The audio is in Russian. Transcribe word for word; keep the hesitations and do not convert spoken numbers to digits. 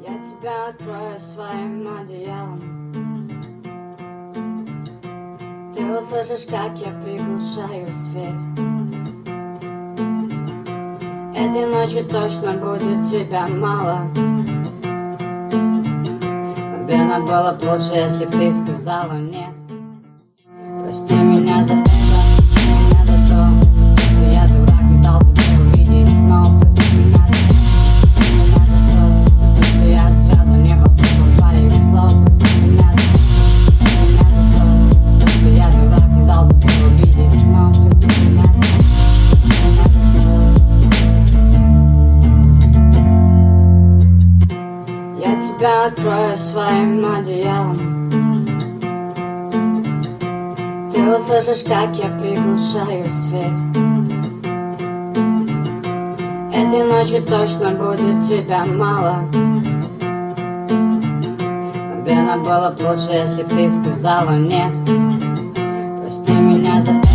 Я тебя открою своим одеялом. Ты услышишь, как я приглушаю свет. Этой ночью точно будет тебя мало. Но бедно было бы лучше, если б ты сказала нет. Прости меня за это, прости меня за то, что я дурак, не дал тебе увидеть снова. Прости меня за это, прости меня за то, что я сразу не послушал твоих слов. Прости меня за это, прости меня за то, что я дурак, не дал тебе увидеть снова. Прости меня за это, прости меня за то. Я тебя открою своим одеялом. Ты услышишь, как я приглушаю свет. Этой ночью точно будет тебя мало. Но бедно было бы лучше, если б ты сказала нет. Прости меня за это.